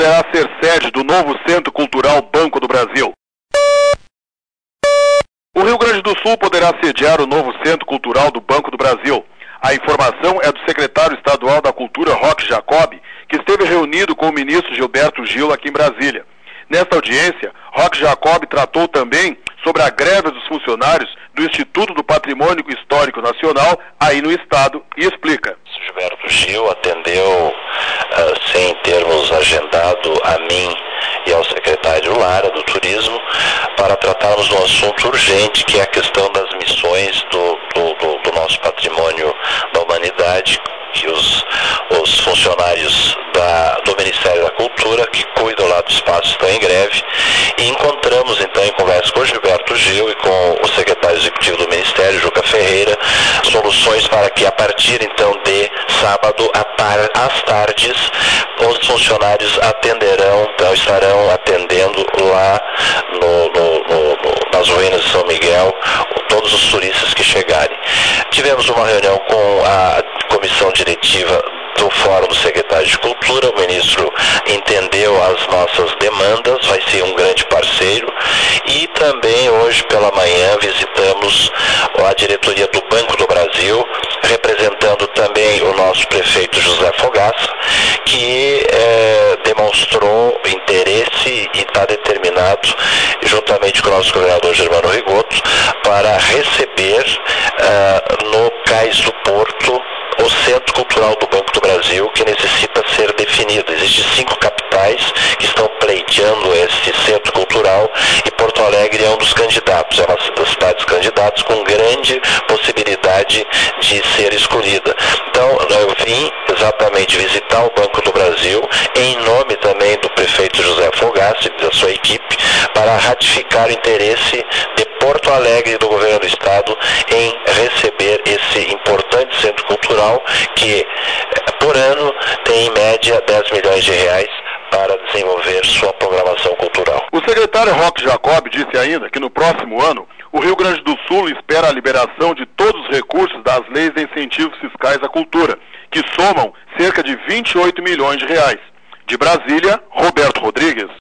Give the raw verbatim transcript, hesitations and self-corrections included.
poderá ser sede do novo Centro Cultural Banco do Brasil. O Rio Grande do Sul poderá sediar o novo Centro Cultural do Banco do Brasil. A informação é do secretário estadual da Cultura, Roque Jacob, que esteve reunido com o ministro Gilberto Gil aqui em Brasília. Nesta audiência, Roque Jacob tratou também sobre a greve dos funcionários do Instituto do Patrimônio Histórico Nacional, aí no Estado, e explica. Gilberto Gil atendeu, uh, sem termos agendado, a mim e ao secretário Lara, do Turismo, para tratarmos de um assunto urgente, que é a questão das missões do, do, do, do nosso patrimônio da humanidade, que os, os funcionários da, do Ministério da Cultura, que cuidam lá do espaço, estão em greve, e encontramos então, em conversa com o Gilberto Gil e com o secretário executivo do Ministério, Juca Ferreira, soluções para que a partir então de sábado à tar às tardes os funcionários atenderão, então estarão atendendo lá no, no, no, no, nas ruínas de São Miguel todos os turistas que chegarem. Tivemos uma reunião com a comissão diretiva do Fórum do Secretário de Cultura, o ministro entendeu as nossas demandas, vai ser um grande parceiro, e também hoje pela manhã visitamos a diretoria do Banco do Brasil, representando também o nosso prefeito José Fogaça, que eh, demonstrou interesse e está determinado, juntamente com o nosso governador Germano Rigoto, para receber eh, no Cais do Porto o Centro Cultural do Banco do Brasil, que necessita ser definido. Existem cinco capitais que estão pleiteando esse centro cultural e Porto Alegre é um dos candidatos, é uma das cidades candidatas com grande possibilidade de ser escolhida. Então, eu vim exatamente visitar o Banco do Brasil, em nome também do prefeito José Fogaça e da sua equipe, para ratificar o interesse de Porto Alegre e do governo do estado em receber esse importante centro cultural que, por ano, tem em média dez milhões de reais para desenvolver sua programação cultural. O secretário Roque Jacob disse ainda que no próximo ano o Rio Grande do Sul espera a liberação de todos os recursos das leis de incentivos fiscais à cultura, que somam cerca de vinte e oito milhões de reais. De Brasília, Roberto Rodrigues.